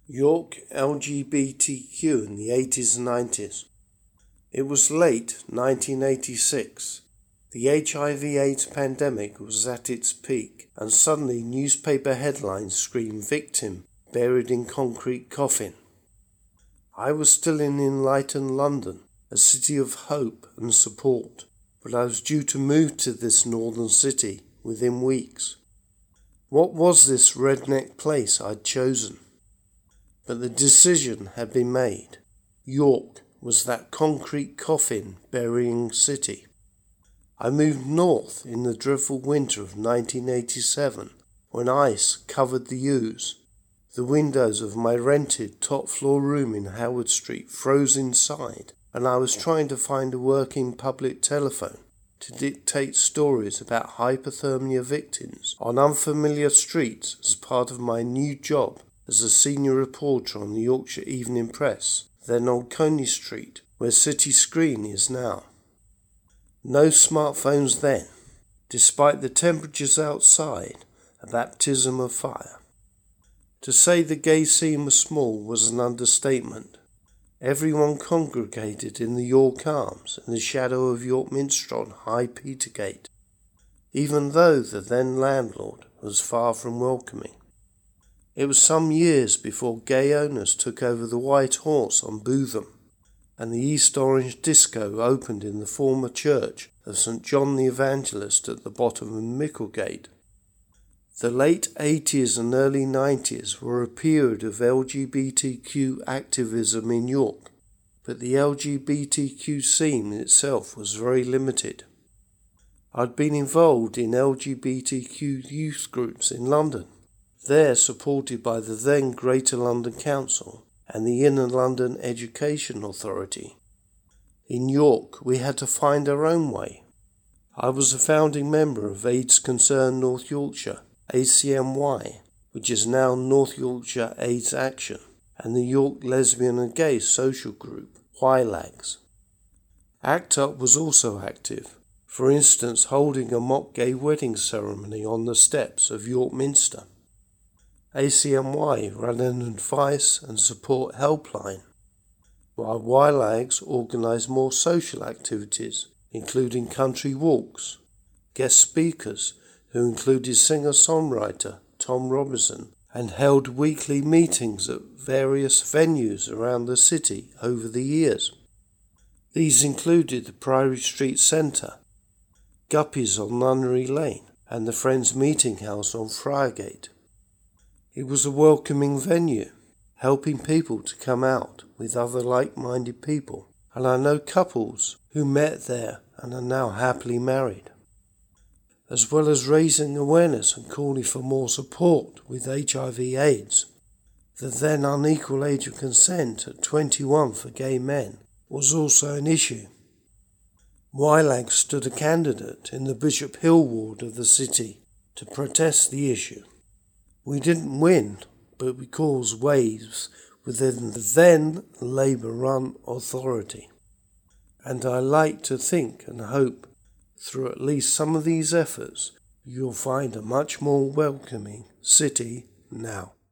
York LGBTQ in the 80s and 90s. It was late 1986. The HIV/AIDS pandemic was at its peak, and suddenly newspaper headlines screamed victim buried in concrete coffin. I was still in enlightened London, a city of hope and support, but I was due to move to this northern city within weeks. What was this redneck place I'd chosen? But the decision had been made. York was that concrete coffin burying city. I moved north in the dreadful winter of 1987 when ice covered the Ouse. The windows of my rented top-floor room in Howard Street froze inside, and I was trying to find a working public telephone to dictate stories about hypothermia victims on unfamiliar streets as part of my new job as a senior reporter on the Yorkshire Evening Press, then Old Coney Street, where City Screen is now. No smartphones then, despite the temperatures outside, a baptism of fire. To say the gay scene was small was an understatement. Everyone congregated in the York Arms in the shadow of York Minster on High Petergate, even though the then landlord was far from welcoming. It was some years before gay owners took over the White Horse on Bootham, and the East Orange Disco opened in the former church of St John the Evangelist at the bottom of Micklegate. The late 80s and early 90s were a period of LGBTQ activism in York, but the LGBTQ scene itself was very limited. I'd been involved in LGBTQ youth groups in London, there supported by the then Greater London Council and the Inner London Education Authority. In York, we had to find our own way. I was a founding member of AIDS Concern North Yorkshire, ACNY, which is now North Yorkshire AIDS Action, and the York Lesbian and Gay Social Group, YLAGS. ACT UP was also active, for instance holding a mock gay wedding ceremony on the steps of York Minster. ACNY ran an advice and support helpline, while YLAGS organised more social activities, including country walks, guest speakers who included singer-songwriter Tom Robinson, and held weekly meetings at various venues around the city over the years. These included the Priory Street Centre, Guppies on Nunnery Lane, and the Friends Meeting House on Friargate. It was a welcoming venue, helping people to come out with other like-minded people, and I know couples who met there and are now happily married. As well as raising awareness and calling for more support with HIV/AIDS, the then unequal age of consent at 21 for gay men was also an issue. YLAG stood a candidate in the Bishop Hill ward of the city to protest the issue. We didn't win, but we caused waves within the then Labour-run authority. And I like to think and hope through at least some of these efforts you'll find a much more welcoming city now.